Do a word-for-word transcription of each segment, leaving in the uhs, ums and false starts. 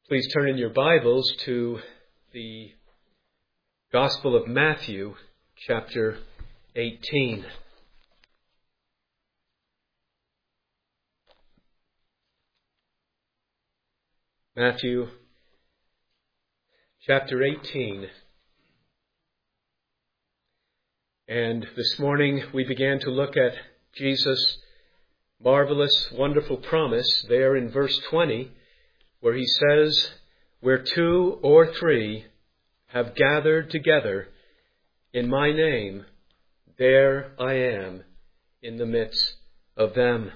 Please turn in your Bibles to the Gospel of Matthew, chapter eighteen. Matthew, chapter eighteen. And this morning we began to look at Jesus' marvelous, wonderful promise there in verse twenty, where he says, "Where two or three have gathered together in my name, there I am in the midst of them."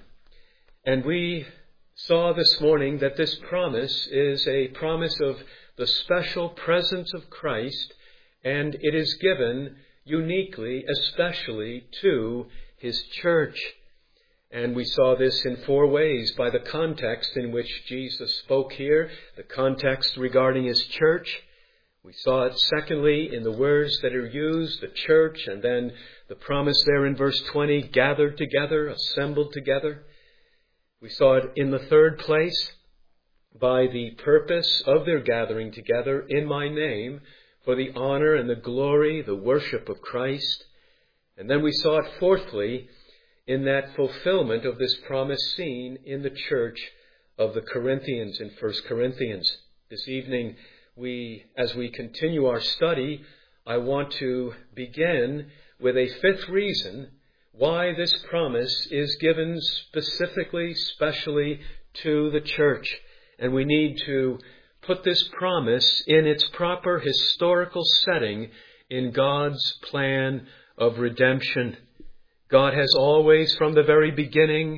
And we saw this morning that this promise is a promise of the special presence of Christ, and it is given uniquely, especially to his church. And we saw this in four ways by the context in which Jesus spoke here, the context regarding his church. We saw it secondly in the words that are used, the church, and then the promise there in verse twenty, gathered together, assembled together. We saw it in the third place by the purpose of their gathering together in my name for the honor and the glory, the worship of Christ. And then we saw it fourthly in that fulfillment of this promise seen in the church of the Corinthians in First Corinthians. This evening, we, as we continue our study, I want to begin with a fifth reason why this promise is given specifically, specially to the church. And we need to put this promise in its proper historical setting in God's plan of redemption. God has always, from the very beginning,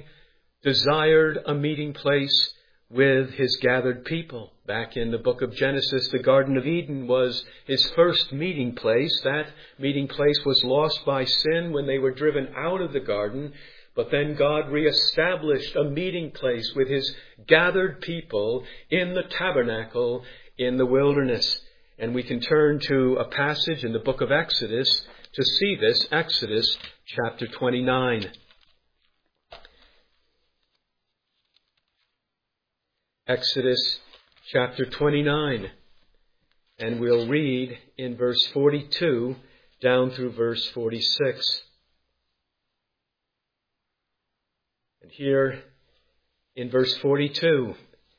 desired a meeting place with his gathered people. Back in the book of Genesis, the Garden of Eden was his first meeting place. That meeting place was lost by sin when they were driven out of the garden. But then God reestablished a meeting place with his gathered people in the tabernacle in the wilderness. And we can turn to a passage in the book of Exodus to see this, Exodus chapter twenty-nine. Exodus chapter twenty-nine. And we'll read in verse forty-two down through verse forty-six. And here in verse forty-two,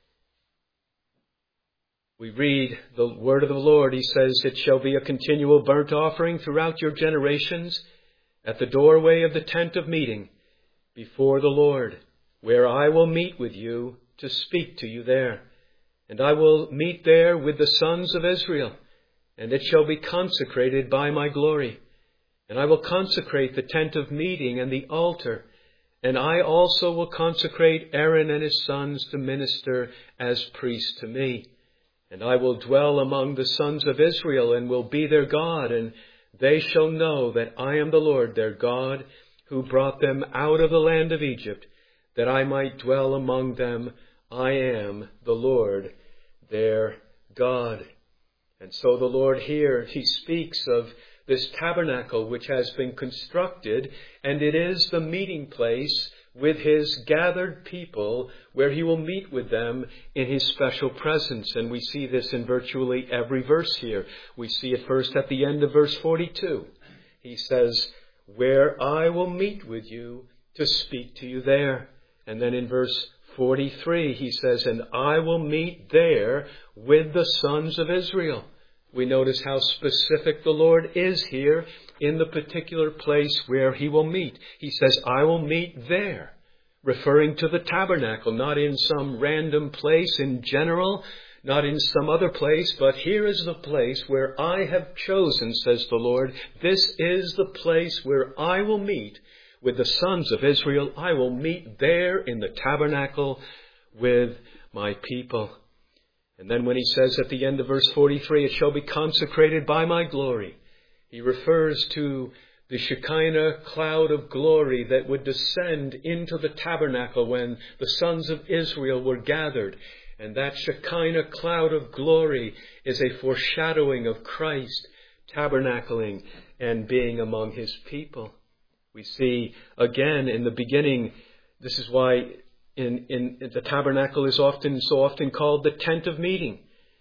we read the word of the Lord. He says, "It shall be a continual burnt offering throughout your generations at the doorway of the tent of meeting before the Lord, where I will meet with you to speak to you there. And I will meet there with the sons of Israel, and it shall be consecrated by my glory. And I will consecrate the tent of meeting and the altar, and I also will consecrate Aaron and his sons to minister as priests to me. And I will dwell among the sons of Israel and will be their God, and they shall know that I am the Lord their God, who brought them out of the land of Egypt, that I might dwell among them. I am the Lord their God." And so the Lord here, he speaks of this tabernacle which has been constructed, and it is the meeting place with his gathered people where he will meet with them in his special presence. And we see this in virtually every verse here. We see it first at the end of verse forty-two. He says, "Where I will meet with you to speak to you there." And then in verse forty-three, he says, "And I will meet there with the sons of Israel." We notice how specific the Lord is here in the particular place where he will meet. He says, "I will meet there," referring to the tabernacle, not in some random place in general, not in some other place, but here is the place where I have chosen, says the Lord. This is the place where I will meet with the sons of Israel. I will meet there in the tabernacle with my people. And then when he says at the end of verse forty-three, "It shall be consecrated by my glory," he refers to the Shekinah cloud of glory that would descend into the tabernacle when the sons of Israel were gathered. And that Shekinah cloud of glory is a foreshadowing of Christ tabernacling and being among his people. We see again in the beginning, this is why in, in, in the tabernacle is often so often called the tent of meeting.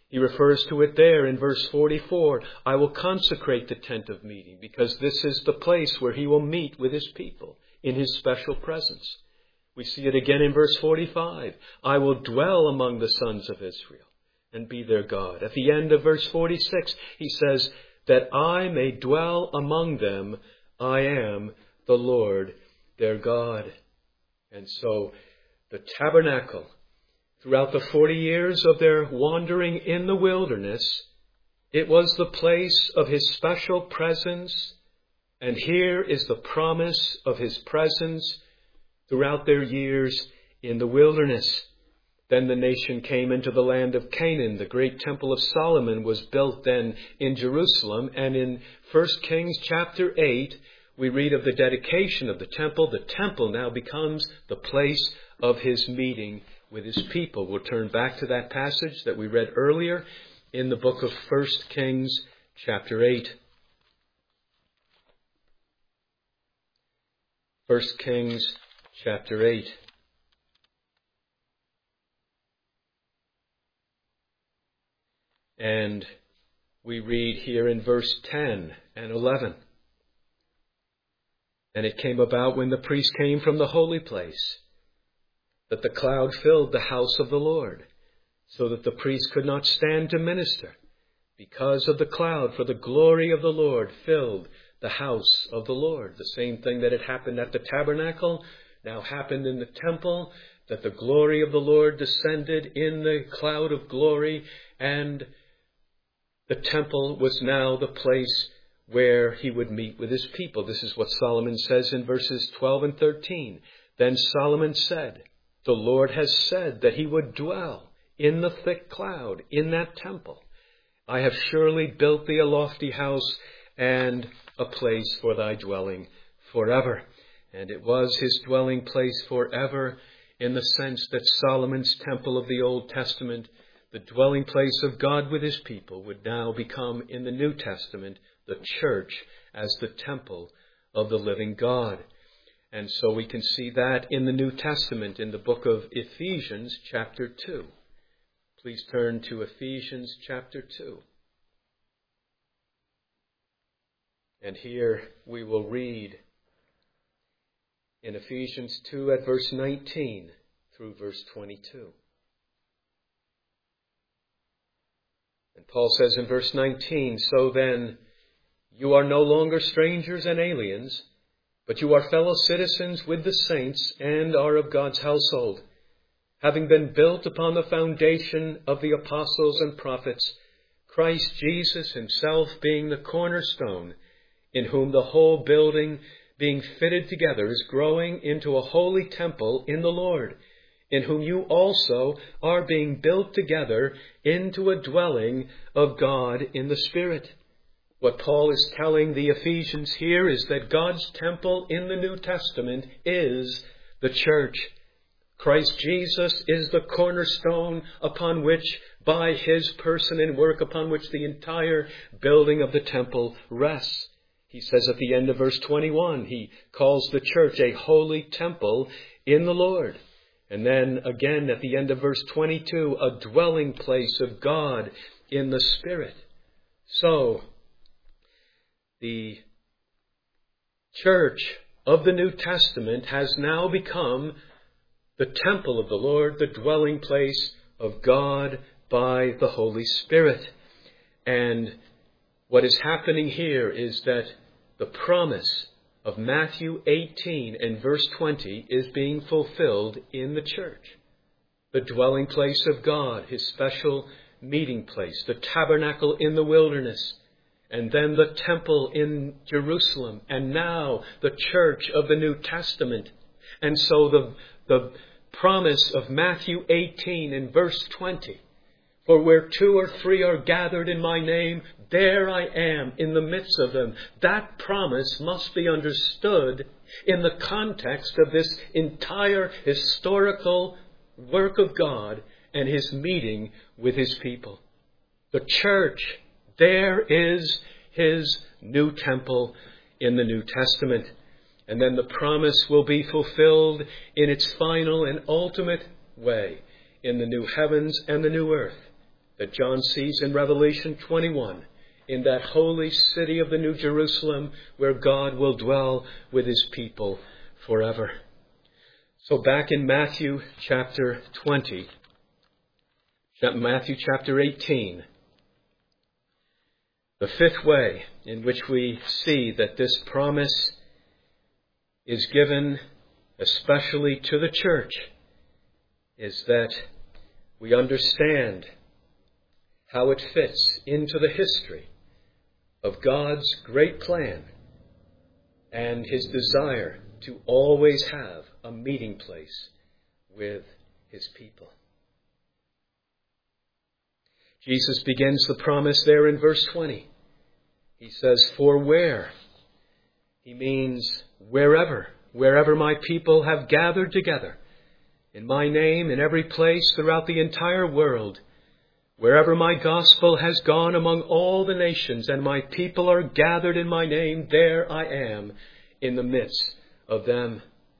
He refers to it there in verse forty-four. I will consecrate the tent of meeting, because this is the place where he will meet with his people in his special presence. We see it again in verse forty-five. I will dwell among the sons of Israel and be their God. At the end of verse forty-six, he says, that I may dwell among them, I am the Lord their God. And so the tabernacle, throughout the forty years of their wandering in the wilderness, it was the place of his special presence. And here is the promise of his presence throughout their years in the wilderness. Then the nation came into the land of Canaan. The great temple of Solomon was built then in Jerusalem. And in First Kings chapter eight, we read of the dedication of the temple. The temple now becomes the place of his meeting with his people. We'll turn back to that passage that we read earlier in the book of First Kings chapter eight. First Kings chapter eight. And we read here in verse ten and eleven. And it came about when the priest came from the holy place, that the cloud filled the house of the Lord, so that the priest could not stand to minister, because of the cloud, for the glory of the Lord filled the house of the Lord. The same thing that had happened at the tabernacle now happened in the temple, that the glory of the Lord descended in the cloud of glory, and the temple was now the place where he would meet with his people. This is what Solomon says in verses twelve and thirteen. Then Solomon said, the Lord has said that he would dwell in the thick cloud in that temple. I have surely built thee a lofty house and a place for thy dwelling forever. And it was his dwelling place forever, in the sense that Solomon's temple of the Old Testament, the dwelling place of God with his people, would now become in the New Testament the church as the temple of the living God. And so we can see that in the New Testament in the book of Ephesians chapter two. Please turn to Ephesians chapter two. And here we will read in Ephesians two at verse nineteen through verse twenty-two. And Paul says in verse nineteen, so then, you are no longer strangers and aliens, but you are fellow citizens with the saints and are of God's household, having been built upon the foundation of the apostles and prophets, Christ Jesus himself being the cornerstone, in whom the whole building being fitted together is growing into a holy temple in the Lord, in whom you also are being built together into a dwelling of God in the Spirit. What Paul is telling the Ephesians here is that God's temple in the New Testament is the church. Christ Jesus is the cornerstone upon which, by his person and work, upon which the entire building of the temple rests. He says at the end of verse twenty-one, he calls the church a holy temple in the Lord. And then again at the end of verse twenty-two, a dwelling place of God in the Spirit. So, the church of the New Testament has now become the temple of the Lord, the dwelling place of God by the Holy Spirit. And what is happening here is that the promise of Matthew eighteen and verse twenty is being fulfilled in the church. The dwelling place of God, his special meeting place, the tabernacle in the wilderness, and then the temple in Jerusalem, and now the church of the New Testament. And so the, the promise of Matthew eighteen and verse twenty, for where two or three are gathered in my name, there I am in the midst of them. That promise must be understood in the context of this entire historical work of God and his meeting with his people. The church, there is his new temple in the New Testament. And then the promise will be fulfilled in its final and ultimate way in the new heavens and the new earth, that John sees in Revelation twenty-one, in that holy city of the New Jerusalem where God will dwell with his people forever. So back in Matthew chapter twenty, Matthew chapter eighteen, the fifth way in which we see that this promise is given especially to the church is that we understand how it fits into the history of God's great plan and his desire to always have a meeting place with his people. Jesus begins the promise there in verse twenty. He says, "For where?" He means wherever, wherever my people have gathered together in my name in every place throughout the entire world, wherever my gospel has gone among all the nations and my people are gathered in my name, there I am in the midst of them.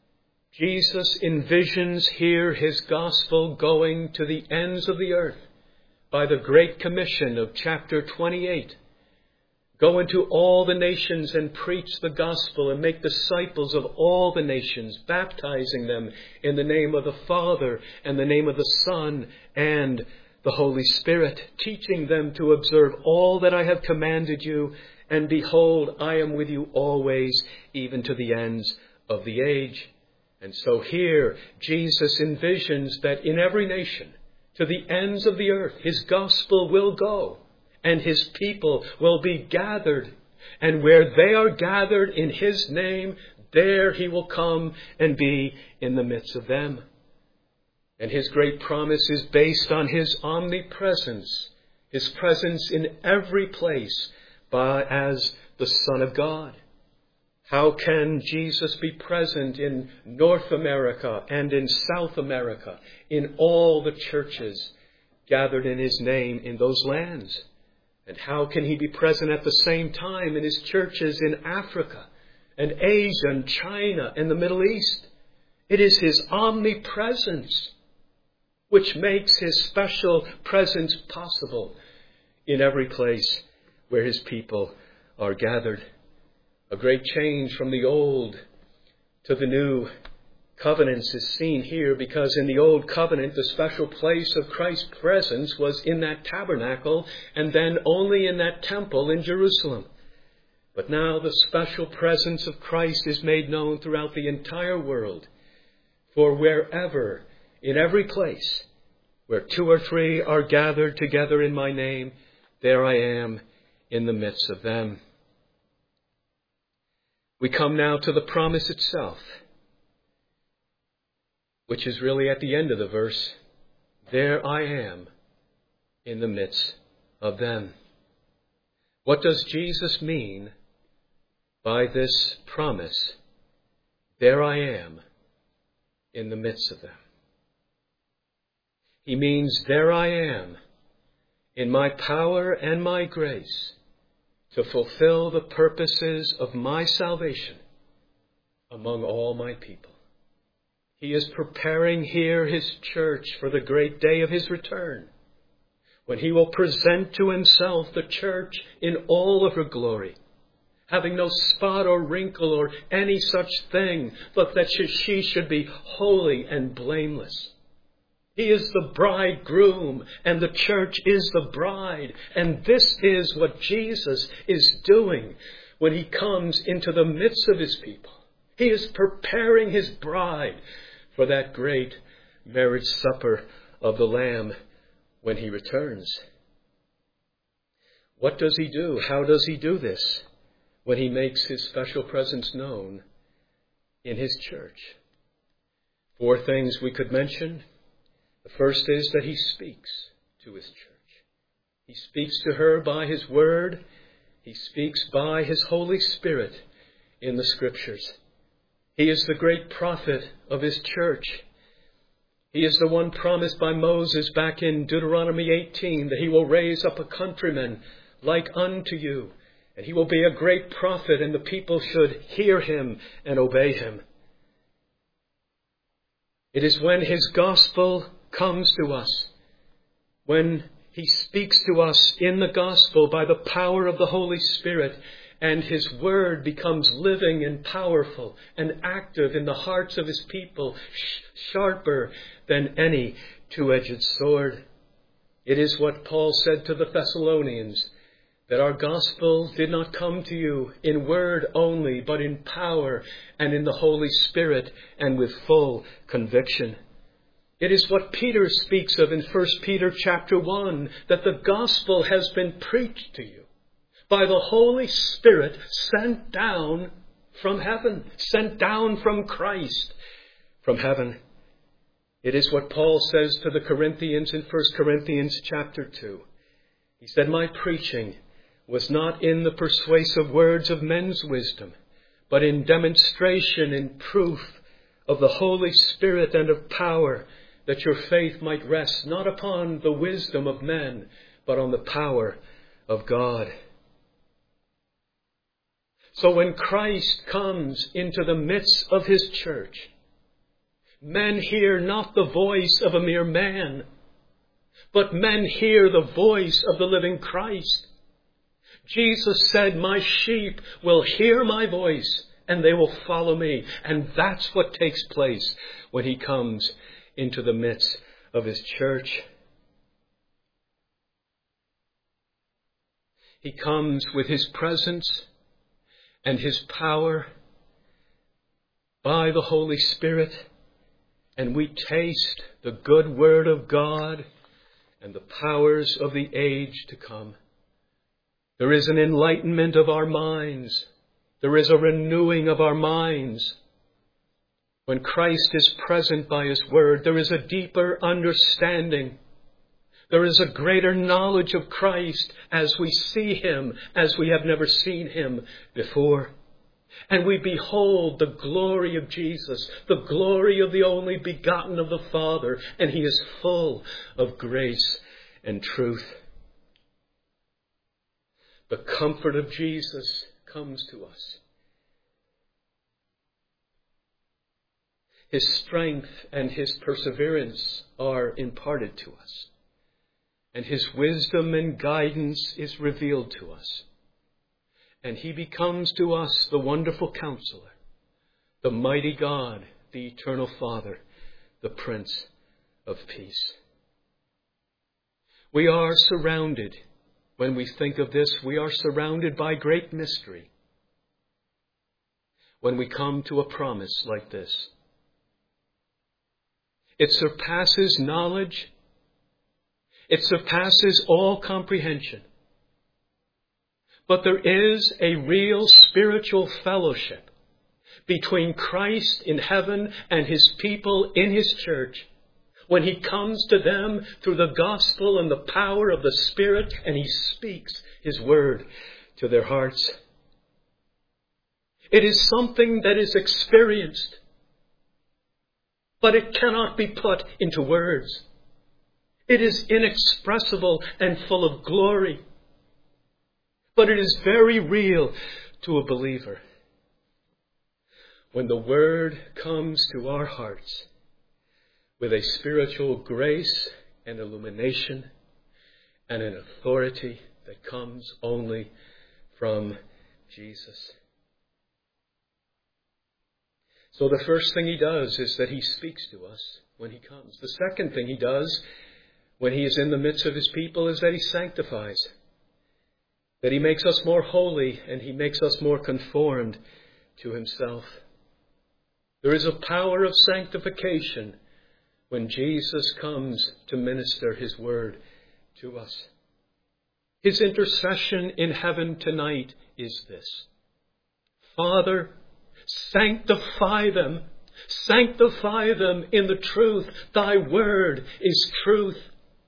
Jesus envisions here his gospel going to the ends of the earth by the Great Commission of chapter twenty-eight. Go into all the nations and preach the gospel and make disciples of all the nations, baptizing them in the name of the Father and the name of the Son and the Holy Spirit, teaching them to observe all that I have commanded you. And behold, I am with you always, even to the ends of the age. And so here, Jesus envisions that in every nation, to the ends of the earth, his gospel will go, and his people will be gathered. And where they are gathered in his name, there he will come and be in the midst of them. And his great promise is based on his omnipresence, his presence in every place by, as the Son of God. How can Jesus be present in North America and in South America, in all the churches gathered in his name in those lands? And how can he be present at the same time in his churches in Africa and Asia and China and the Middle East? It is his omnipresence which makes his special presence possible in every place where his people are gathered. A great change from the old to the new covenants is seen here, because in the old covenant, the special place of Christ's presence was in that tabernacle and then only in that temple in Jerusalem. But now the special presence of Christ is made known throughout the entire world. For wherever, in every place, where two or three are gathered together in my name, there I am in the midst of them. We come now to the promise itself, which is really at the end of the verse. There I am in the midst of them. What does Jesus mean by this promise? There I am in the midst of them. He means there I am in my power and my grace to fulfill the purposes of my salvation among all my people. He is preparing here his church for the great day of his return, when he will present to himself the church in all of her glory, having no spot or wrinkle or any such thing, but that she should be holy and blameless. He is the bridegroom, and the church is the bride. And this is what Jesus is doing when he comes into the midst of his people. He is preparing his bride for that great marriage supper of the Lamb when he returns. What does he do? How does he do this when he makes his special presence known in his church? Four things we could mention. The first is that he speaks to his church. He speaks to her by his word. He speaks by his Holy Spirit in the Scriptures. He is the great prophet of his church. He is the one promised by Moses back in Deuteronomy eighteen, that he will raise up a countryman like unto you, and he will be a great prophet, and the people should hear him and obey him. It is when his gospel comes to us, when He speaks to us in the gospel by the power of the Holy Spirit, and His word becomes living and powerful and active in the hearts of His people, sh- sharper than any two-edged sword. It is what Paul said to the Thessalonians, that our gospel did not come to you in word only, but in power and in the Holy Spirit and with full conviction. It is what Peter speaks of in First Peter chapter one, that the gospel has been preached to you by the Holy Spirit sent down from heaven, sent down from Christ from heaven. It is what Paul says to the Corinthians in First Corinthians chapter two. He said, my preaching was not in the persuasive words of men's wisdom, but in demonstration and proof of the Holy Spirit and of power, that your faith might rest not upon the wisdom of men, but on the power of God. So when Christ comes into the midst of His church, men hear not the voice of a mere man, but men hear the voice of the living Christ. Jesus said, my sheep will hear my voice and they will follow me. And that's what takes place when He comes into the midst of His church. He comes with His presence and His power by the Holy Spirit, and we taste the good word of God and the powers of the age to come. There is an enlightenment of our minds. There is a renewing of our minds. When Christ is present by His word, there is a deeper understanding. There is a greater knowledge of Christ as we see Him as we have never seen Him before. And we behold the glory of Jesus, the glory of the only begotten of the Father, and He is full of grace and truth. The comfort of Jesus comes to us. His strength and His perseverance are imparted to us. And His wisdom and guidance is revealed to us. And He becomes to us the wonderful Counselor, the mighty God, the eternal Father, the Prince of Peace. We are surrounded. When we think of this, we are surrounded by great mystery when we come to a promise like this. It surpasses knowledge. It surpasses all comprehension. But there is a real spiritual fellowship between Christ in heaven and His people in His church, when He comes to them through the gospel and the power of the Spirit, and He speaks His word to their hearts. It is something that is experienced, but it cannot be put into words. It is inexpressible and full of glory, but it is very real to a believer. When the word comes to our hearts, with a spiritual grace and illumination and an authority that comes only from Jesus. So the first thing He does is that He speaks to us when He comes. The second thing He does when He is in the midst of His people is that He sanctifies. That He makes us more holy and He makes us more conformed to Himself. There is a power of sanctification when Jesus comes to minister His word to us. His intercession in heaven tonight is this: Father, sanctify them. Sanctify them in the truth. Thy word is truth.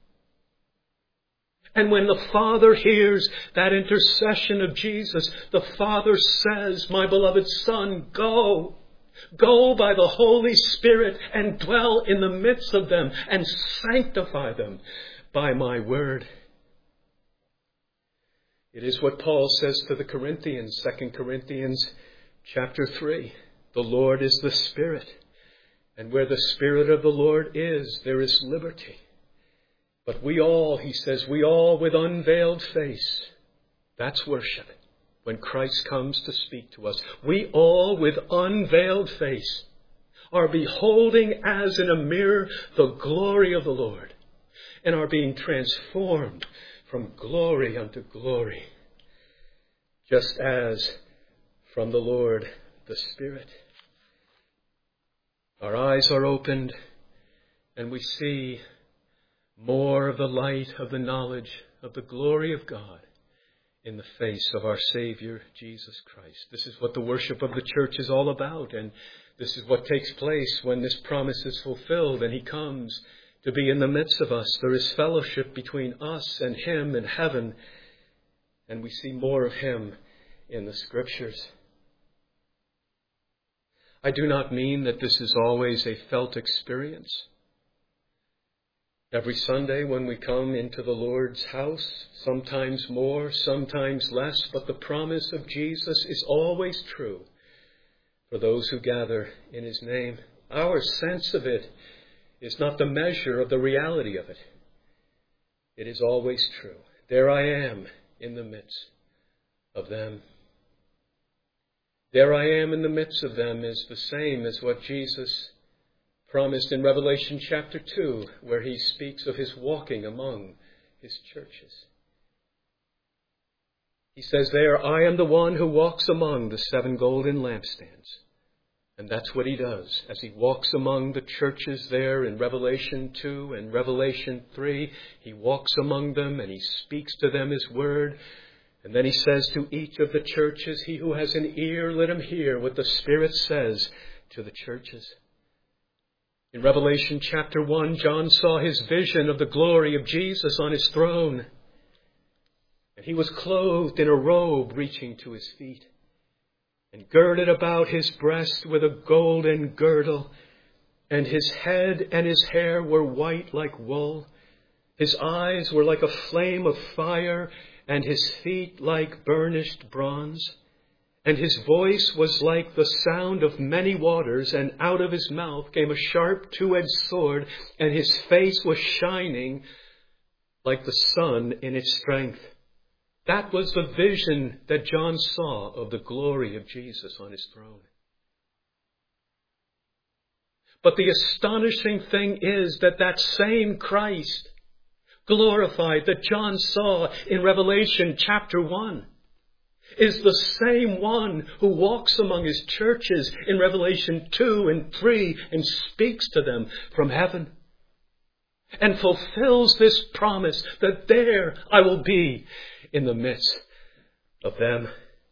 And when the Father hears that intercession of Jesus, the Father says, my beloved Son, go. Go by the Holy Spirit and dwell in the midst of them and sanctify them by my word. It is what Paul says to the Corinthians, Second Corinthians chapter three. The Lord is the Spirit, and where the Spirit of the Lord is, there is liberty. But we all, he says, we all with unveiled face, that's worship. When Christ comes to speak to us, we all with unveiled face are beholding as in a mirror the glory of the Lord and are being transformed from glory unto glory, just as from the Lord the Spirit. Our eyes are opened and we see more of the light of the knowledge of the glory of God in the face of our Savior, Jesus Christ. This is what the worship of the church is all about, and this is what takes place when this promise is fulfilled and he comes to be in the midst of us. There is fellowship between us and him in heaven, and we see more of him in the Scriptures. I do not mean that this is always a felt experience. Every Sunday when we come into the Lord's house, sometimes more, sometimes less, but the promise of Jesus is always true for those who gather in his name. Our sense of it is not the measure of the reality of it. It is always true. There I am in the midst of them. There I am in the midst of them is the same as what Jesus promised in Revelation chapter two, where he speaks of his walking among his churches. He says there, I am the one who walks among the seven golden lampstands. And that's what he does as he walks among the churches there in Revelation two and Revelation three. He walks among them and he speaks to them his word. And then he says to each of the churches, he who has an ear, let him hear what the Spirit says to the churches. In Revelation chapter one, John saw his vision of the glory of Jesus on his throne. And he was clothed in a robe reaching to his feet, and girded about his breast with a golden girdle, and his head and his hair were white like wool. His eyes were like a flame of fire, and his feet like burnished bronze. And his voice was like the sound of many waters, and out of his mouth came a sharp two-edged sword, and his face was shining like the sun in its strength. That was the vision that John saw of the glory of Jesus on his throne. But the astonishing thing is that that same Christ, glorified, that John saw in Revelation chapter one, is the same one who walks among his churches in Revelation two and three and speaks to them from heaven and fulfills this promise that there I will be in the midst of them.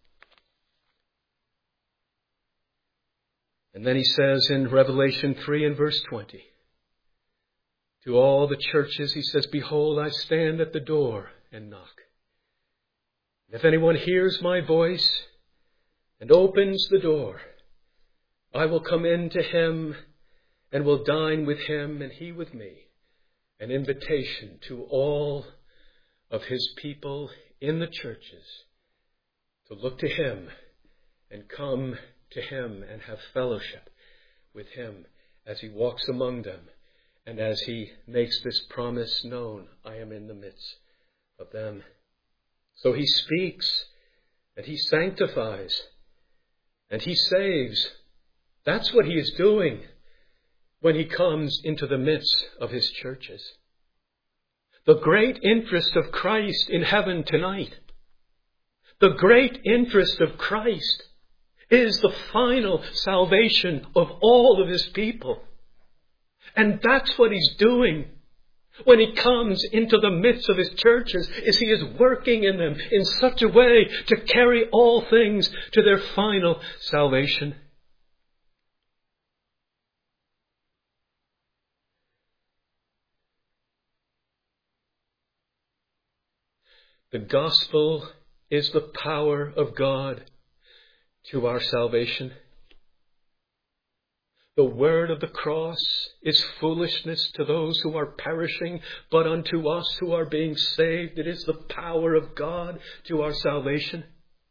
And then he says in Revelation three and verse twenty, to all the churches he says, behold, I stand at the door and knock. If anyone hears my voice and opens the door, I will come in to him and will dine with him and he with me. An invitation to all of his people in the churches to look to him and come to him and have fellowship with him as he walks among them and as he makes this promise known, I am in the midst of them. So he speaks and he sanctifies and he saves. That's what he is doing when he comes into the midst of his churches. The great interest of Christ in heaven tonight, the great interest of Christ is the final salvation of all of his people. And that's what he's doing when he comes into the midst of his churches, is he is working in them in such a way to carry all things to their final salvation. The gospel is the power of God to our salvation. The word of the cross is foolishness to those who are perishing, but unto us who are being saved, it is the power of God to our salvation.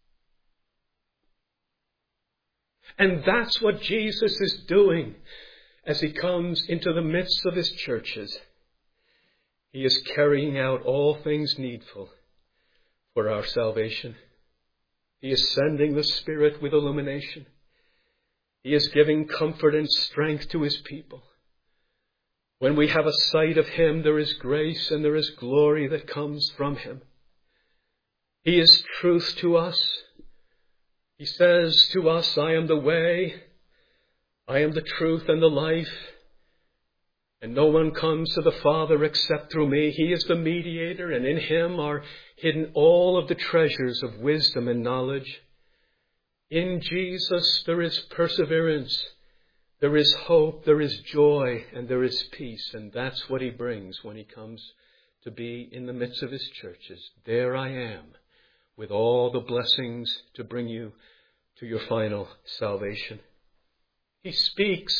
And that's what Jesus is doing as he comes into the midst of his churches. He is carrying out all things needful for our salvation. He is sending the Spirit with illumination. He is giving comfort and strength to His people. When we have a sight of Him, there is grace and there is glory that comes from Him. He is truth to us. He says to us, I am the way, I am the truth and the life, and no one comes to the Father except through me. He is the mediator, and in Him are hidden all of the treasures of wisdom and knowledge. In Jesus there is perseverance, there is hope, there is joy, and there is peace. And that's what He brings when He comes to be in the midst of His churches. There I am, with all the blessings to bring you to your final salvation. He speaks.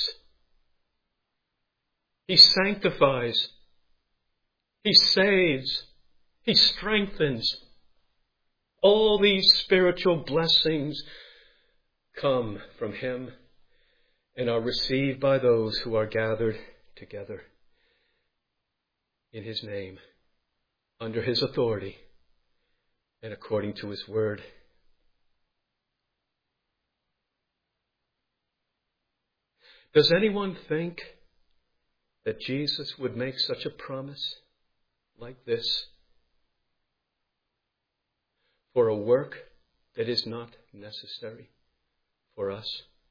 He sanctifies. He saves. He strengthens. All these spiritual blessings come from Him and are received by those who are gathered together in His name, under His authority, and according to His word. Does anyone think that Jesus would make such a promise like this for a work that is not necessary for us?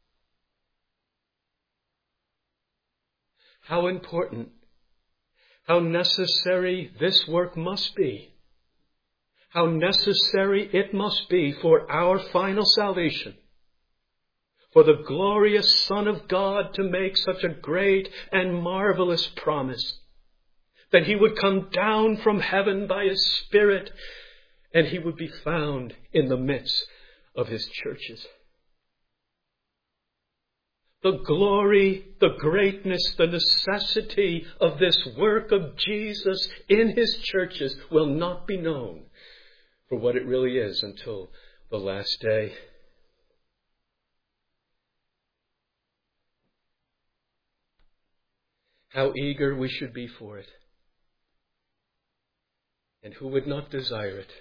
How important, how necessary this work must be. How necessary it must be for our final salvation. For the glorious Son of God to make such a great and marvelous promise. That He would come down from heaven by His Spirit and He would be found in the midst of His churches. The glory, the greatness, the necessity of this work of Jesus in His churches will not be known for what it really is until the last day. How eager we should be for it. And who would not desire it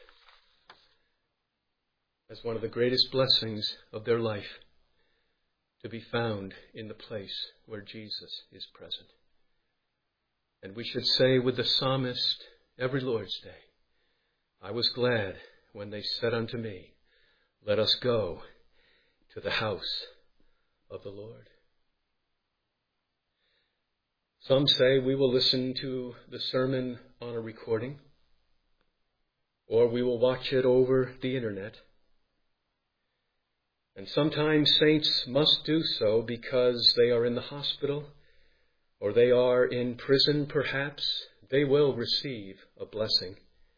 as one of the greatest blessings of their life, to be found in the place where Jesus is present. And we should say with the psalmist every Lord's Day, I was glad when they said unto me, let us go to the house of the Lord. Some say we will listen to the sermon on a recording, or we will watch it over the internet. And sometimes saints must do so because they are in the hospital, or they are in prison perhaps. They will receive a blessing.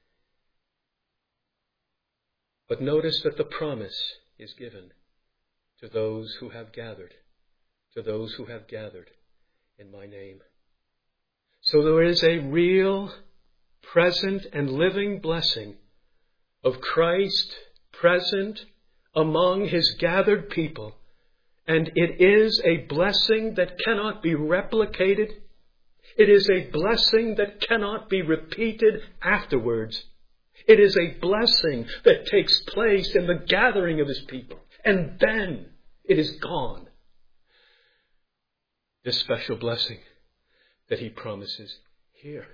But notice that the promise is given to those who have gathered, to those who have gathered in my name. So there is a real, present, and living blessing of Christ present among His gathered people. And it is a blessing that cannot be replicated. It is a blessing that cannot be repeated afterwards. It is a blessing that takes place in the gathering of His people. And then it is gone. This special blessing that He promises here.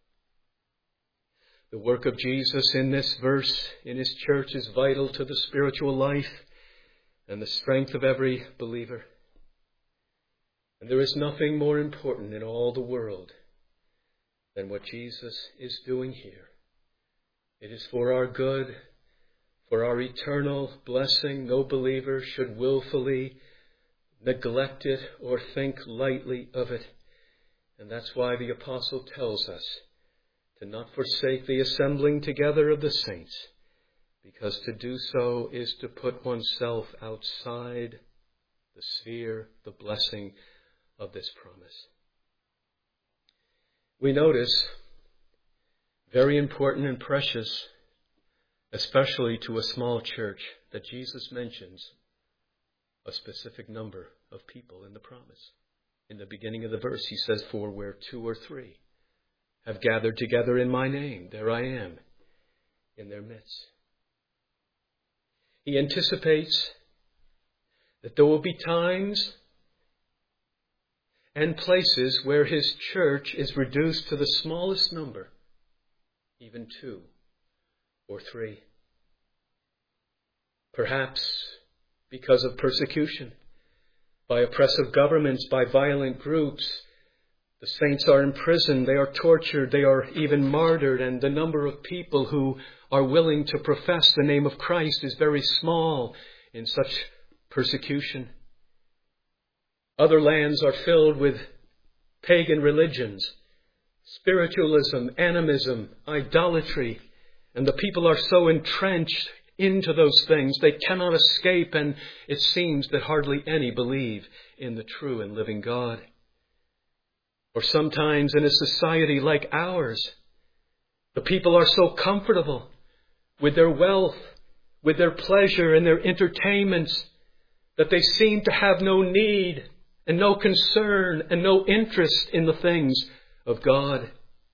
The work of Jesus in this verse, in His church, is vital to the spiritual life and the strength of every believer. And there is nothing more important in all the world than what Jesus is doing here. It is for our good, for our eternal blessing. No believer should willfully neglect it or think lightly of it. And that's why the apostle tells us to not forsake the assembling together of the saints, because to do so is to put oneself outside the sphere, the blessing of this promise. We notice, very important and precious, especially to a small church, that Jesus mentions a specific number of people in the promise. In the beginning of the verse, He says, for where two or three have gathered together in my name, there I am in their midst. He anticipates that there will be times and places where his church is reduced to the smallest number, even two or three. Perhaps because of persecution, by oppressive governments, by violent groups. The saints are imprisoned, they are tortured, they are even martyred, and the number of people who are willing to profess the name of Christ is very small in such persecution. Other lands are filled with pagan religions, spiritualism, animism, idolatry, and the people are so entrenched into those things they cannot escape, and it seems that hardly any believe in the true and living God. Or sometimes in a society like ours, the people are so comfortable with their wealth, with their pleasure and their entertainments, that they seem to have no need and no concern and no interest in the things of God.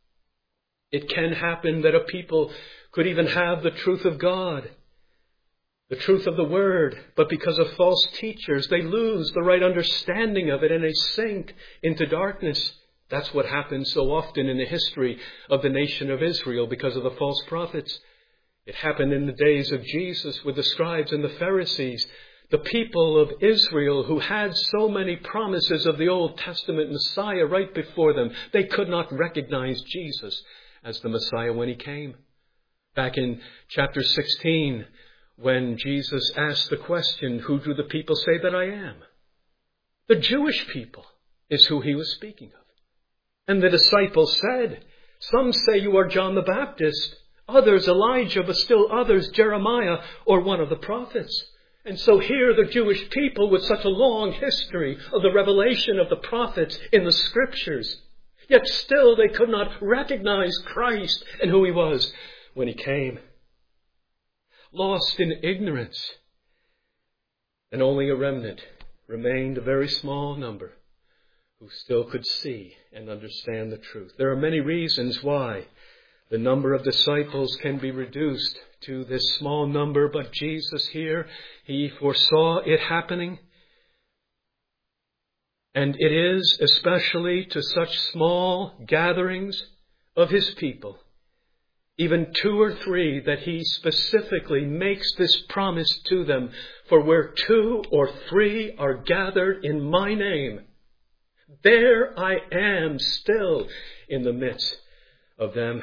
It can happen that a people could even have the truth of God, the truth of the Word, but because of false teachers, they lose the right understanding of it and they sink into darkness. That's what happens so often in the history of the nation of Israel because of the false prophets. It happened in the days of Jesus with the scribes and the Pharisees. The people of Israel who had so many promises of the Old Testament Messiah right before them, they could not recognize Jesus as the Messiah when he came. Back in chapter sixteen, when Jesus asked the question, "Who do the people say that I am?" The Jewish people is who he was speaking of. And the disciples said, "Some say you are John the Baptist, others Elijah, but still others Jeremiah or one of the prophets." And so here the Jewish people with such a long history of the revelation of the prophets in the scriptures, yet still they could not recognize Christ and who he was when he came. Lost in ignorance, and only a remnant remained, a very small number, who still could see and understand the truth. There are many reasons why the number of disciples can be reduced to this small number, but Jesus here, he foresaw it happening. And it is especially to such small gatherings of his people, even two or three, that he specifically makes this promise to them. For where two or three are gathered in my name, there I am still in the midst of them.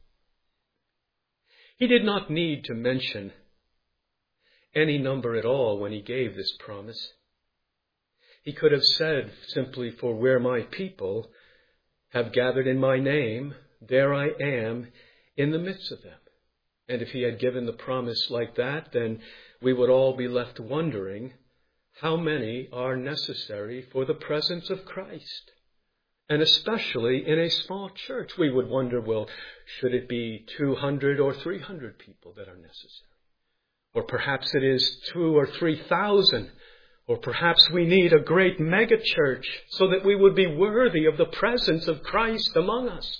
He did not need to mention any number at all when he gave this promise. He could have said simply, "For where my people have gathered in my name, there I am in the midst of them." And if he had given the promise like that, then we would all be left wondering how many are necessary for the presence of Christ. And especially in a small church, we would wonder, well, should it be two hundred or three hundred people that are necessary? Or perhaps it is two or three thousand. Or perhaps we need a great mega church so that we would be worthy of the presence of Christ among us.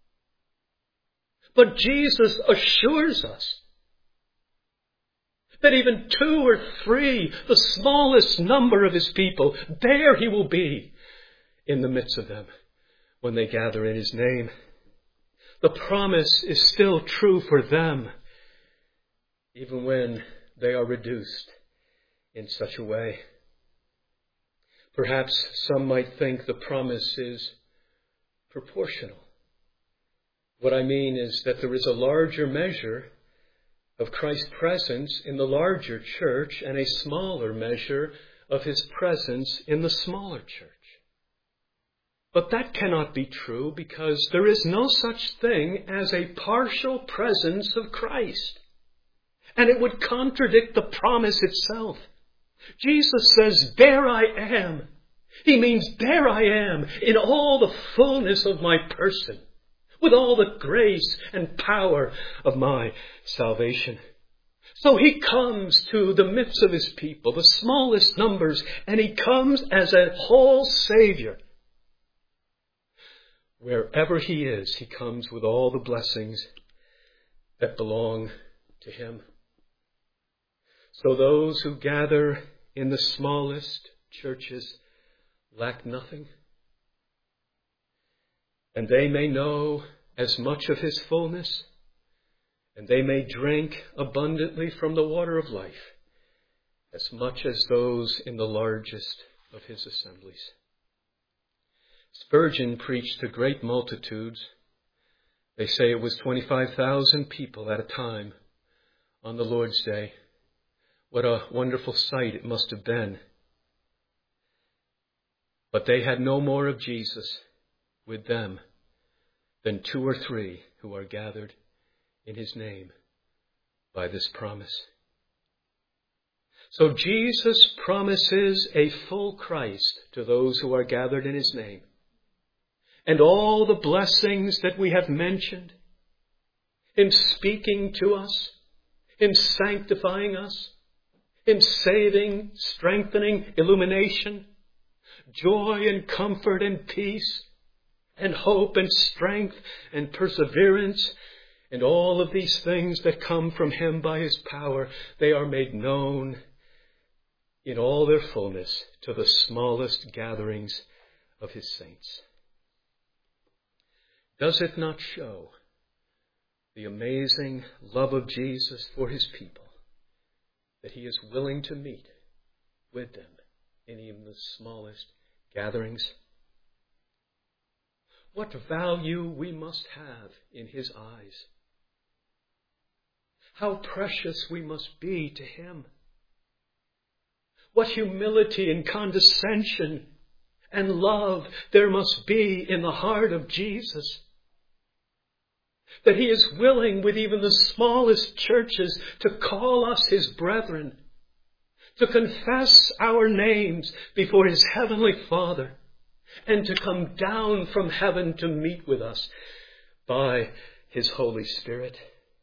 But Jesus assures us that even two or three, the smallest number of his people, there he will be in the midst of them when they gather in his name. The promise is still true for them, even when they are reduced in such a way. Perhaps some might think the promise is proportional. What I mean is that there is a larger measure of Christ's presence in the larger church and a smaller measure of his presence in the smaller church. But that cannot be true, because there is no such thing as a partial presence of Christ. And it would contradict the promise itself. Jesus says, "There I am." He means there I am in all the fullness of my person, with all the grace and power of my salvation. So he comes to the midst of his people, the smallest numbers, and he comes as a whole Savior, Wherever he is, he comes with all the blessings that belong to him. So those who gather in the smallest churches lack nothing, and they may know as much of his fullness, and they may drink abundantly from the water of life, as much as those in the largest of his assemblies. Spurgeon preached to great multitudes. They say it was twenty-five thousand people at a time on the Lord's Day. What a wonderful sight it must have been. But they had no more of Jesus with them than two or three who are gathered in his name by this promise. So Jesus promises a full Christ to those who are gathered in his name. And all the blessings that we have mentioned, him speaking to us, him sanctifying us, him saving, strengthening, illumination, joy and comfort and peace, and hope and strength and perseverance, and all of these things that come from him by his power, they are made known in all their fullness to the smallest gatherings of his saints. Does it not show the amazing love of Jesus for his people, that he is willing to meet with them in even the smallest gatherings? What value we must have in his eyes. How precious we must be to him. What humility and condescension and love there must be in the heart of Jesus, that he is willing with even the smallest churches to call us his brethren, to confess our names before his heavenly Father, and to come down from heaven to meet with us by his Holy Spirit.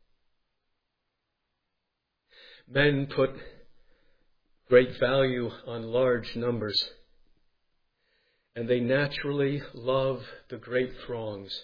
Men put great value on large numbers, and they naturally love the great throngs.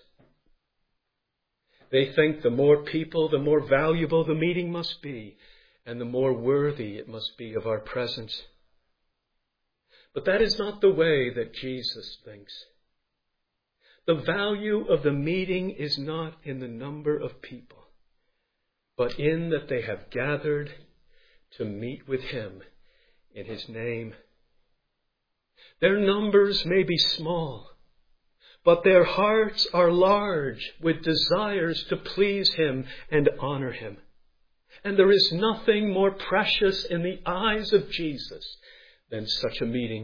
They think the more people, the more valuable the meeting must be, and the more worthy it must be of our presence. But that is not the way that Jesus thinks. The value of the meeting is not in the number of people, but in that they have gathered to meet with him in his name. Their numbers may be small, but their hearts are large with desires to please him and honor him. And there is nothing more precious in the eyes of Jesus than such a meeting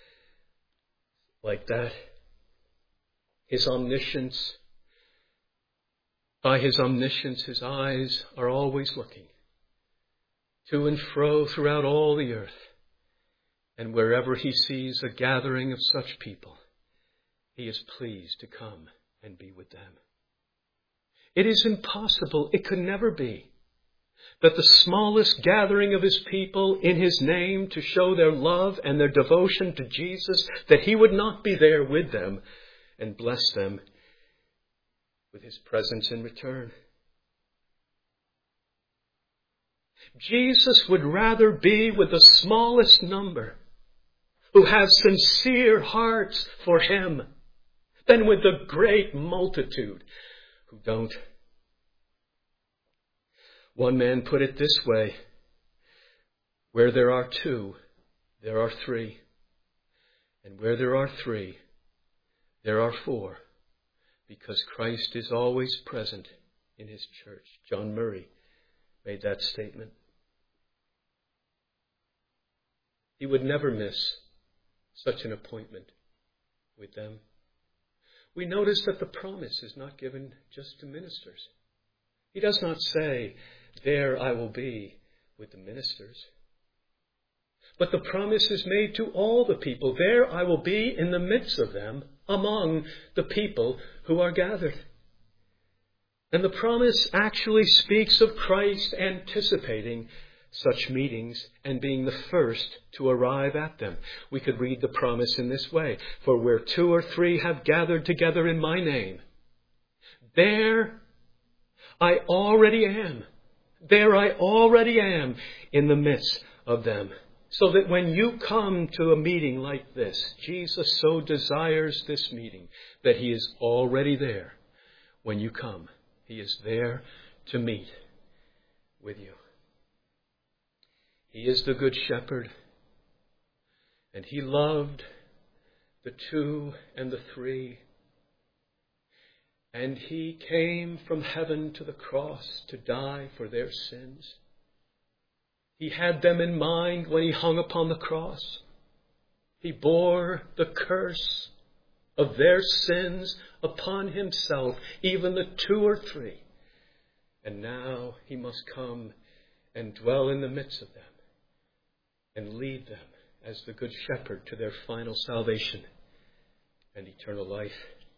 like that. His omniscience, by his omniscience, his eyes are always looking to and fro throughout all the earth. And wherever he sees a gathering of such people, he is pleased to come and be with them. It is impossible, it could never be, that the smallest gathering of his people in his name to show their love and their devotion to Jesus, that he would not be there with them and bless them with his presence in return. Jesus would rather be with the smallest number who have sincere hearts for him than with the great multitude who don't. One man put it this way: where there are two, there are three. And where there are three, there are four, because Christ is always present in his church. John Murray made that statement. He would never miss such an appointment with them. We notice that the promise is not given just to ministers. He does not say, there I will be with the ministers. But the promise is made to all the people. There I will be in the midst of them, among the people who are gathered. And the promise actually speaks of Christ anticipating such meetings and being the first to arrive at them. We could read the promise in this way: for where two or three have gathered together in my name, there I already am. There I already am in the midst of them. So that when you come to a meeting like this, Jesus so desires this meeting that he is already there when you come. He is there to meet with you. He is the Good Shepherd, and he loved the two and the three. And he came from heaven to the cross to die for their sins. He had them in mind when he hung upon the cross. He bore the curse of their sins upon himself, even the two or three. And now he must come and dwell in the midst of them and lead them as the Good Shepherd to their final salvation and eternal life.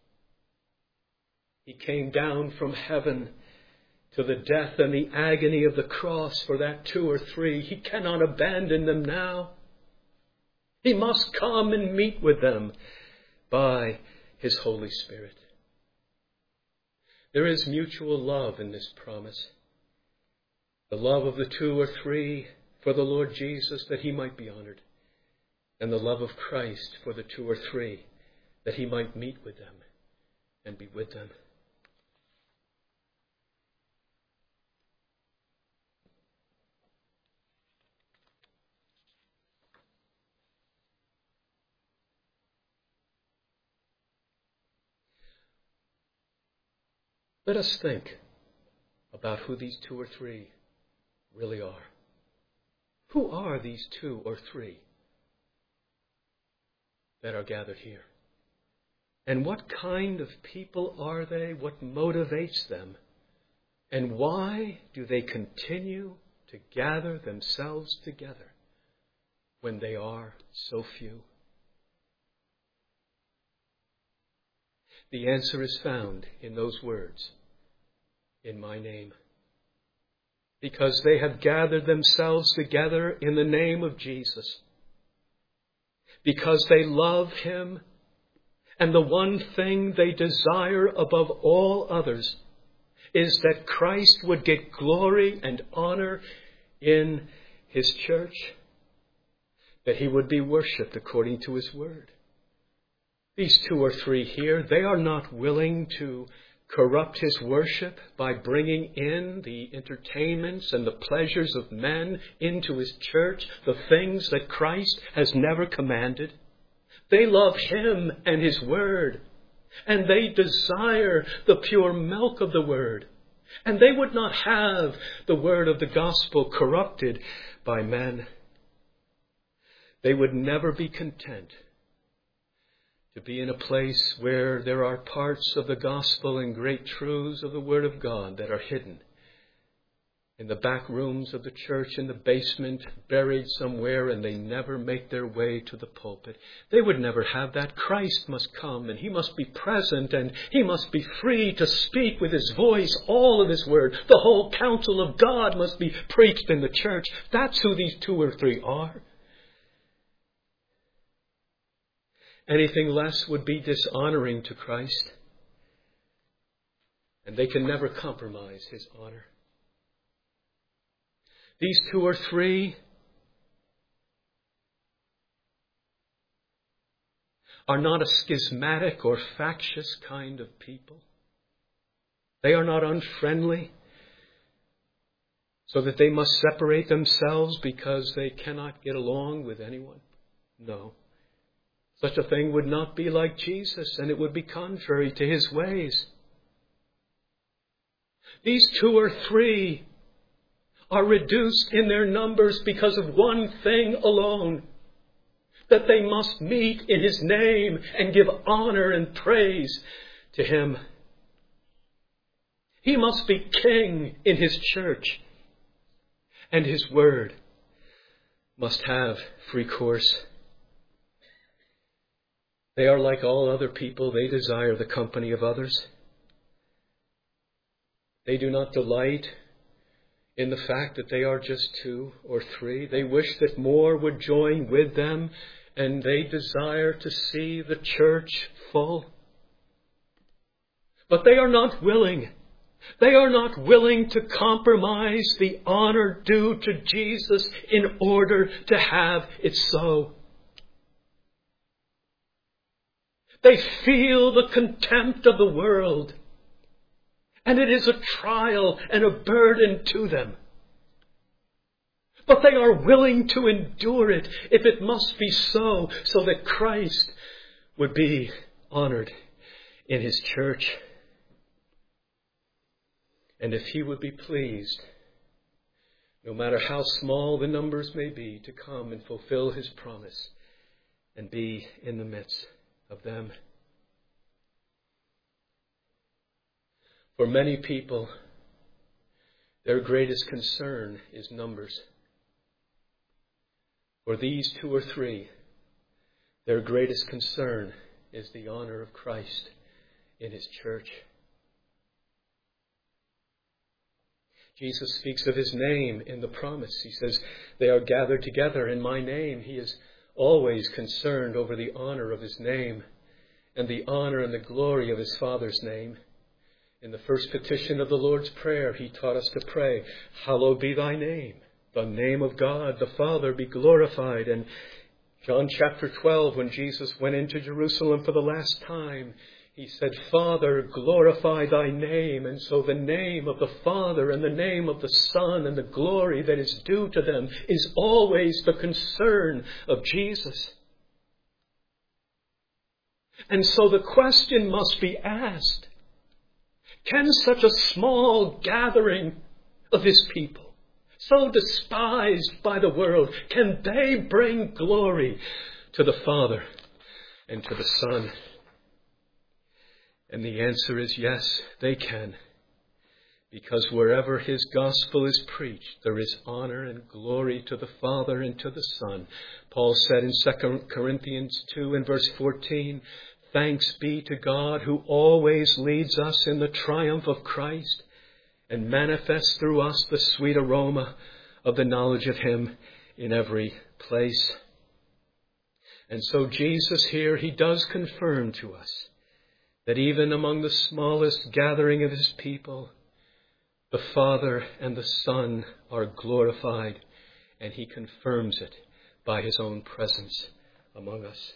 He came down from heaven to the death and the agony of the cross for that two or three. He cannot abandon them now. He must come and meet with them by his Holy Spirit. There is mutual love in this promise. The love of the two or three for the Lord Jesus, that he might be honored, and the love of Christ for the two or three, that he might meet with them and be with them. Let us think about who these two or three really are. Who are these two or three that are gathered here? And what kind of people are they? What motivates them? And why do they continue to gather themselves together when they are so few? The answer is found in those words, in my name. Because they have gathered themselves together in the name of Jesus. Because they love him, and the one thing they desire above all others is that Christ would get glory and honor in his church, that he would be worshipped according to his word. These two or three here, they are not willing to corrupt his worship by bringing in the entertainments and the pleasures of men into his church, the things that Christ has never commanded. They love him and his word, and they desire the pure milk of the word, and they would not have the word of the gospel corrupted by men. They would never be content to be in a place where there are parts of the gospel and great truths of the Word of God that are hidden in the back rooms of the church, in the basement, buried somewhere, and they never make their way to the pulpit. They would never have that. Christ must come, and he must be present, and he must be free to speak with his voice all of his word. The whole counsel of God must be preached in the church. That's who these two or three are. Anything less would be dishonoring to Christ. And they can never compromise his honor. These two or three are not a schismatic or factious kind of people. They are not unfriendly, so that they must separate themselves because they cannot get along with anyone. No. Such a thing would not be like Jesus, and it would be contrary to his ways. These two or three are reduced in their numbers because of one thing alone, that they must meet in his name and give honor and praise to him. He must be king in his church, and his word must have free course. They are like all other people. They desire the company of others. They do not delight in the fact that they are just two or three. They wish that more would join with them, and they desire to see the church full. But they are not willing. They are not willing to compromise the honor due to Jesus in order to have it so. They feel the contempt of the world, and it is a trial and a burden to them. But they are willing to endure it if it must be so, so that Christ would be honored in His church. And if He would be pleased, no matter how small the numbers may be, to come and fulfill His promise and be in the midst of them. For many people, their greatest concern is numbers. For these two or three, their greatest concern is the honor of Christ in His church. Jesus speaks of His name in the promise. He says, they are gathered together in my name. He is always concerned over the honor of His name and the honor and the glory of His Father's name. In the first petition of the Lord's Prayer, He taught us to pray, hallowed be thy name. The name of God, the Father, be glorified. And John chapter twelve, when Jesus went into Jerusalem for the last time, He said, Father, glorify thy name. And so the name of the Father and the name of the Son and the glory that is due to them is always the concern of Jesus. And so the question must be asked, can such a small gathering of His people, so despised by the world, can they bring glory to the Father and to the Son? And the answer is yes, they can. Because wherever His gospel is preached, there is honor and glory to the Father and to the Son. Paul said in Second Corinthians two and verse fourteen, thanks be to God who always leads us in the triumph of Christ and manifests through us the sweet aroma of the knowledge of Him in every place. And so Jesus here, He does confirm to us that even among the smallest gathering of His people, the Father and the Son are glorified, and He confirms it by His own presence among us.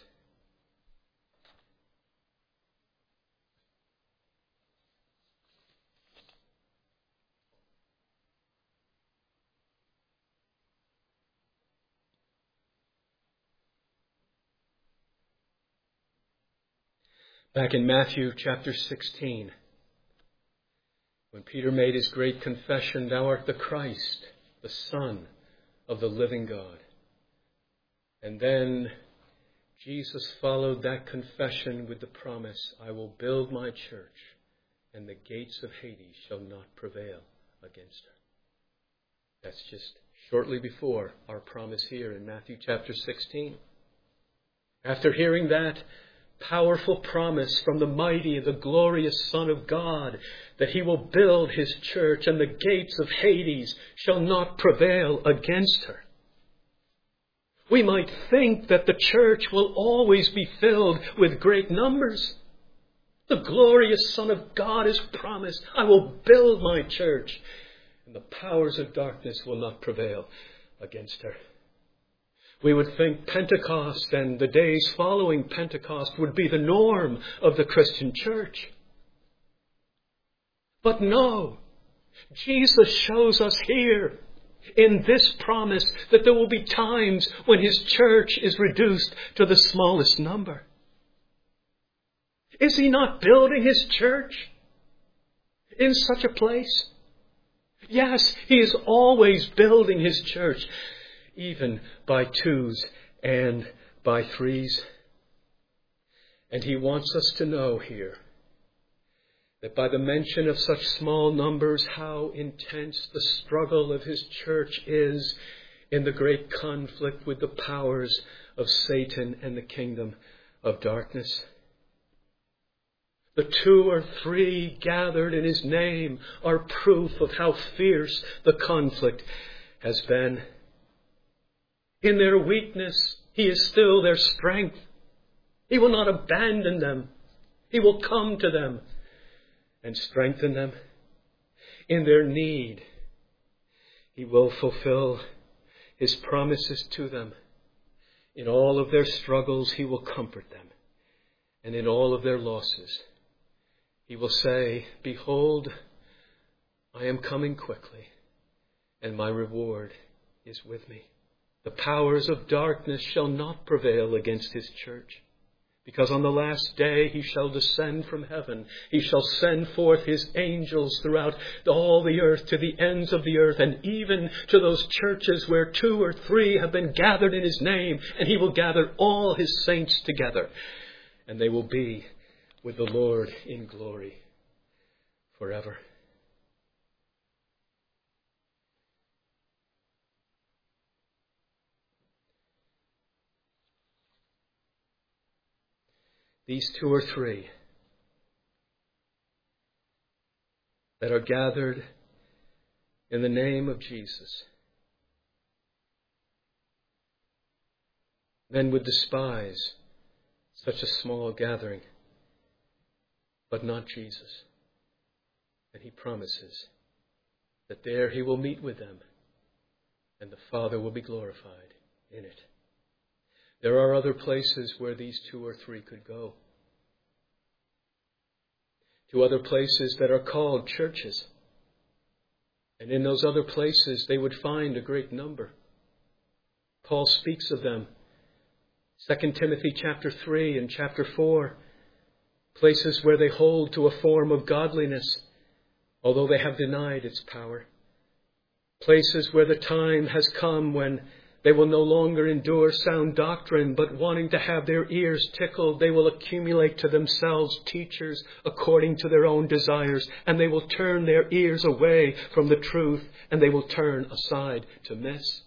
Back in Matthew chapter sixteen, when Peter made his great confession, thou art the Christ, the Son of the living God. And then Jesus followed that confession with the promise, I will build my church, and the gates of Hades shall not prevail against her. That's just shortly before our promise here in Matthew chapter sixteen. After hearing that powerful promise from the mighty, the glorious Son of God, that He will build His church and the gates of Hades shall not prevail against her, we might think that the church will always be filled with great numbers. The glorious Son of God has promised, I will build my church, and the powers of darkness will not prevail against her. We would think Pentecost and the days following Pentecost would be the norm of the Christian church. But no, Jesus shows us here in this promise that there will be times when His church is reduced to the smallest number. Is He not building His church in such a place? Yes, He is always building His church, even by twos and by threes. And He wants us to know here that by the mention of such small numbers, how intense the struggle of His church is in the great conflict with the powers of Satan and the kingdom of darkness. The two or three gathered in his name are proof of how fierce the conflict has been. In their weakness, he is still their strength. He will not abandon them. He will come to them and strengthen them. In their need, he will fulfill his promises to them. In all of their struggles, he will comfort them. And in all of their losses, he will say, "Behold, I am coming quickly, and my reward is with me." The powers of darkness shall not prevail against his church, because on the last day he shall descend from heaven. He shall send forth his angels throughout all the earth, to the ends of the earth, and even to those churches where two or three have been gathered in his name, and he will gather all his saints together, and they will be with the Lord in glory forever. These two or three that are gathered in the name of Jesus, men would despise such a small gathering, but not Jesus. And he promises that there he will meet with them, and the Father will be glorified in it. There are other places where these two or three could go. To other places that are called churches. And in those other places they would find a great number. Paul speaks of them. Second Timothy chapter three and chapter four. Places where they hold to a form of godliness, although they have denied its power. Places where the time has come when they will no longer endure sound doctrine, but wanting to have their ears tickled, they will accumulate to themselves teachers according to their own desires, and they will turn their ears away from the truth, and they will turn aside to miss.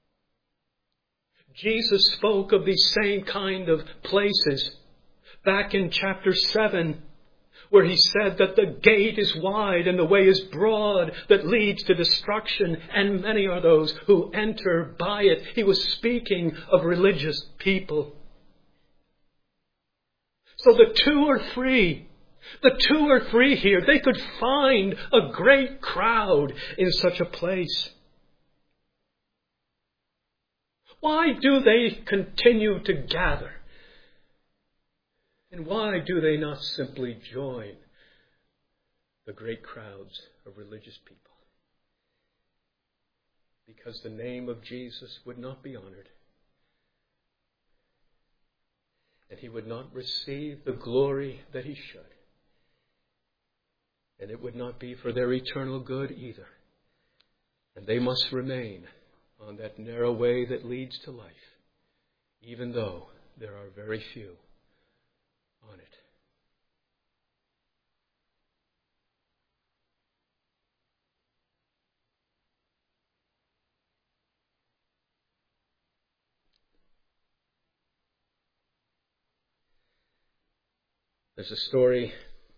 Jesus spoke of these same kind of places back in chapter seven, where he said that the gate is wide and the way is broad that leads to destruction, and many are those who enter by it. He was speaking of religious people. So the two or three, the two or three here, they could find a great crowd in such a place. Why do they continue to gather? And why do they not simply join the great crowds of religious people? Because the name of Jesus would not be honored. And he would not receive the glory that he should. And it would not be for their eternal good either. And they must remain on that narrow way that leads to life, even though there are very few on it. There's a story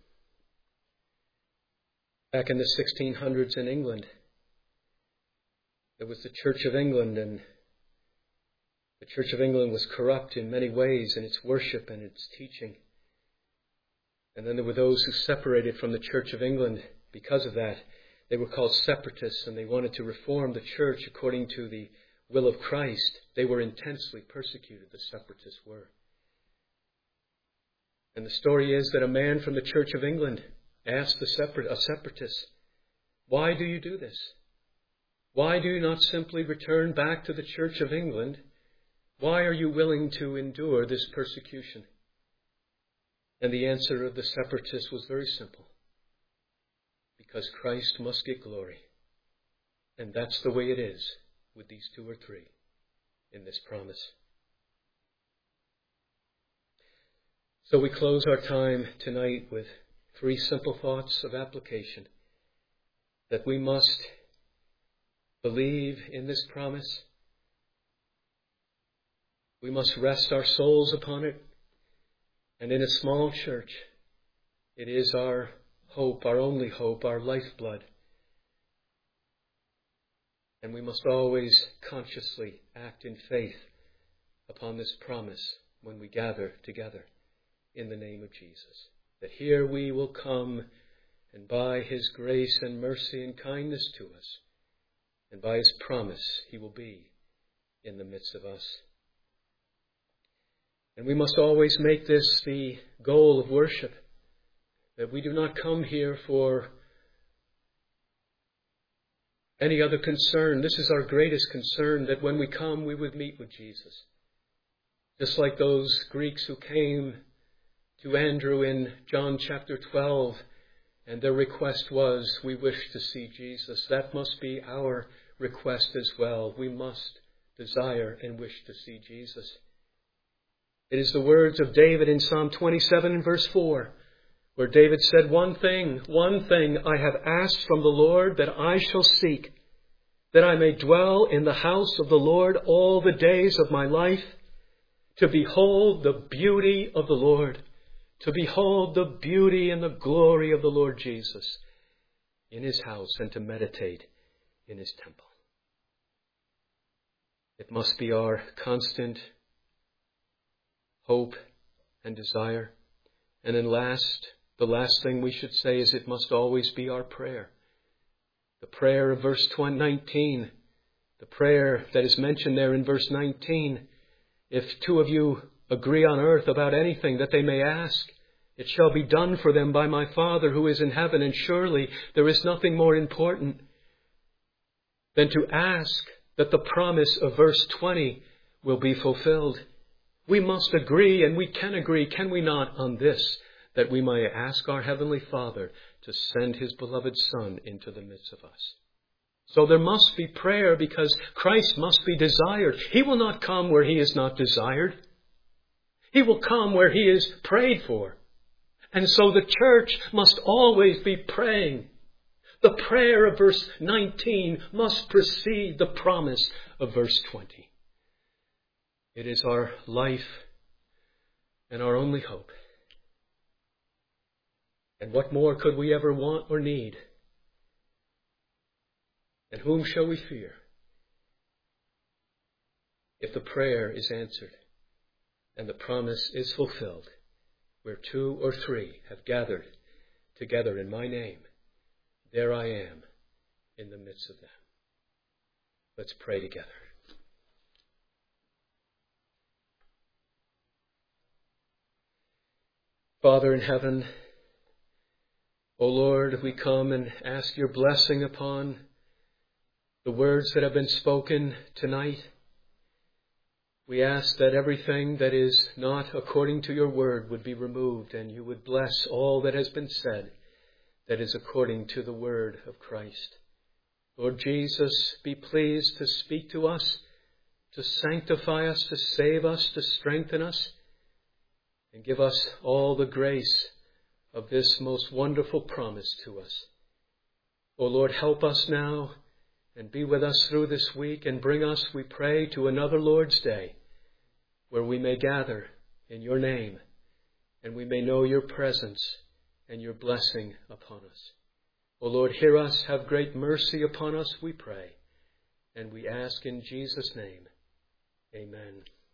back in the sixteen hundreds in England. There was the Church of England, and the Church of England was corrupt in many ways in its worship and its teaching. And then there were those who separated from the Church of England because of that. They were called separatists, and they wanted to reform the church according to the will of Christ. They were intensely persecuted, the separatists were. And the story is that a man from the Church of England asked the separat- a separatist, "Why do you do this? Why do you not simply return back to the Church of England? Why are you willing to endure this persecution?" And the answer of the separatist was very simple. Because Christ must get glory. And that's the way it is with these two or three in this promise. So we close our time tonight with three simple thoughts of application. That we must believe in this promise. We must rest our souls upon it. And in a small church, It is our hope, our only hope, our lifeblood. And we must always consciously act in faith upon this promise when we gather together in the name of Jesus. That here we will come, and by His grace and mercy and kindness to us, and by His promise, He will be in the midst of us. And we must always make this the goal of worship, that we do not come here for any other concern. This is our greatest concern, that when we come, we would meet with Jesus. Just like those Greeks who came to Andrew in John chapter twelve, and their request was, we wish to see Jesus. That must be our request as well. We must desire and wish to see Jesus. It is the words of David in Psalm twenty-seven and verse four, where David said, One thing, one thing I have asked from the Lord that I shall seek, that I may dwell in the house of the Lord all the days of my life, to behold the beauty of the Lord, to behold the beauty and the glory of the Lord Jesus in His house, and to meditate in His temple. It must be our constant hope and desire. And then last, the last thing we should say is it must always be our prayer. The prayer of verse nineteen, the prayer that is mentioned there in verse nineteen, if two of you agree on earth about anything that they may ask, it shall be done for them by my Father who is in heaven. And surely there is nothing more important than to ask that the promise of verse twenty will be fulfilled. We must agree, and we can agree, can we not, on this, that we may ask our Heavenly Father to send His beloved Son into the midst of us. So there must be prayer, because Christ must be desired. He will not come where He is not desired. He will come where He is prayed for. And so the church must always be praying. The prayer of verse nineteen must precede the promise of verse twenty. It is our life and our only hope. And what more could we ever want or need? And whom shall we fear if the prayer is answered and the promise is fulfilled? Where two or three have gathered together in my name, there I am in the midst of them. Let's pray together. Father in heaven, O Lord, we come and ask your blessing upon the words that have been spoken tonight. We ask that everything that is not according to your word would be removed, and you would bless all that has been said that is according to the word of Christ. Lord Jesus, be pleased to speak to us, to sanctify us, to save us, to strengthen us, and give us all the grace of this most wonderful promise to us. O Lord, help us now and be with us through this week, and bring us, we pray, to another Lord's Day where we may gather in your name and we may know your presence and your blessing upon us. O Lord, hear us, have great mercy upon us, we pray, and we ask in Jesus' name. Amen.